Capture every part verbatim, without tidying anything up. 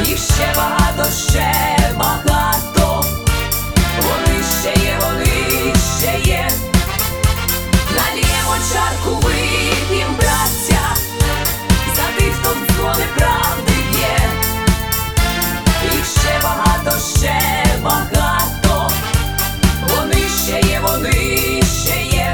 їх ще багато, ще багато. Вони ще є, вони ще є. Наліємо чарку, вип'єм, браття, за тих, хто в дзвони правди б'є. Їх ще багато, ще багато. Вони ще є, вони ще є.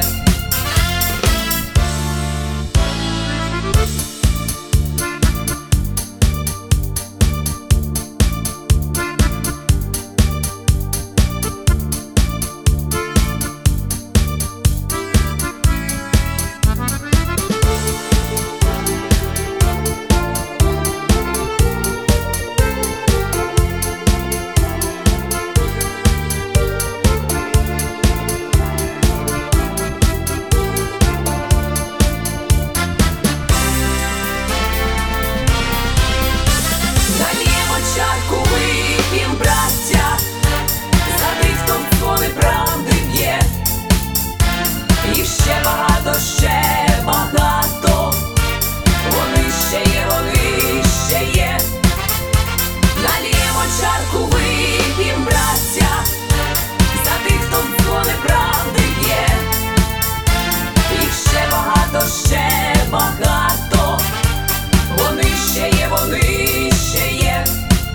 Чарку вип'єм, браття, за тих, хто в дзвони правди б'є. Їх ще багато, ще багато. Вони ще є, вони ще є. Наліємо чарку, вип'єм, браття, за тих, хто в дзвони правди б'є. Їх ще багато, ще багато. Вони ще є, вони ще є.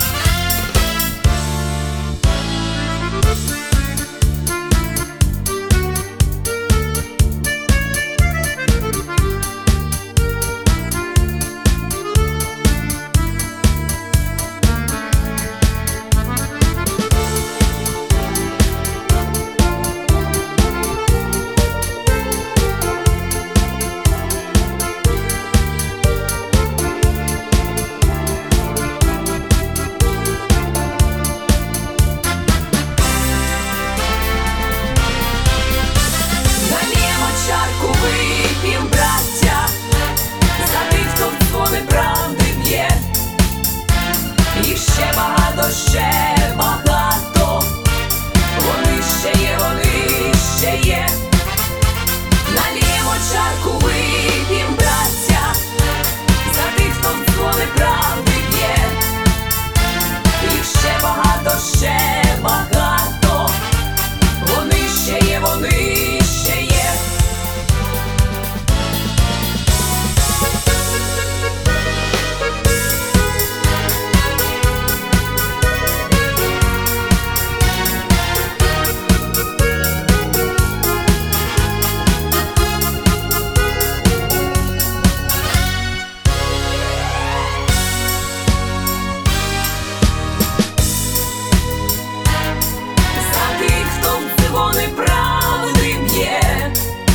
Чарку вип'єм, браття, за тих, хто в дзвони правди б'є. Їх ще багато, ще багато. Вони ще є, вони ще є. Наліємо чарку, вип'єм, браття, за тих, хто в дзвони правди б'є. Їх ще багато, ще багато. Вони ще є, вони ще є. Вони правди б'є.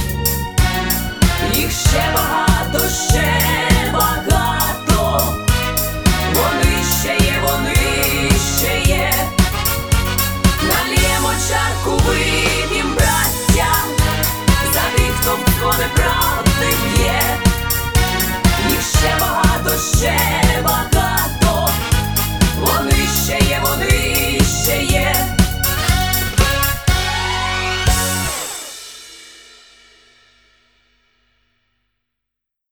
Їх ще багато, ще багато. Вони ще є, вони ще є. Наліємо чарку, вип'єм, браття, за тих, хто в дзвони правди б'є. Їх ще багато, ще